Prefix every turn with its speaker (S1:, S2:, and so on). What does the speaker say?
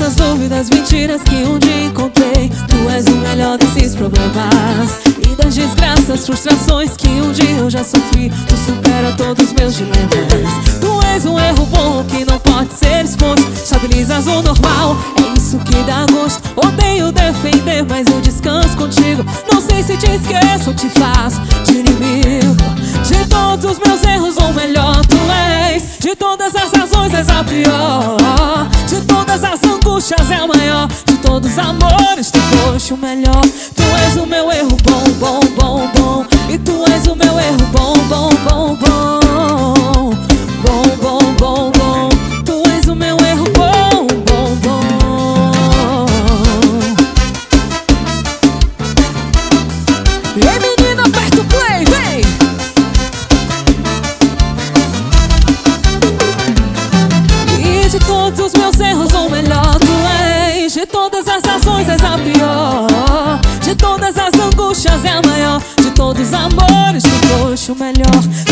S1: as dúvidas, mentiras que um dia encontrei. Tu és o melhor desses problemas e das desgraças, frustrações que um dia eu já sofri. Tu supera todos os meus dilemas. Tu és um erro bom que não pode ser exposto. Estabilizas o normal, é isso que dá gosto. Odeio defender, mas eu descanso contigo. Não sei se te esqueço ou te faço de inimigo. De todos os meus erros, o melhor tu és. De todas as razões és a pior. De todas as angústias é o maior. De todos os amores tu foste o melhor. Tu és o meu erro bom, bom, bom, bom. E tu és o meu erro bom, bom, bom, bom. Bom, bom, bom, bom. Tu és o meu erro bom, bom, bom. E aí, menina, aperta o play, vem! E de todos os meus erros o melhor tu és. De todas as razões és a pior. De todas as angústias é a maior. De todos os amores tu foste o melhor.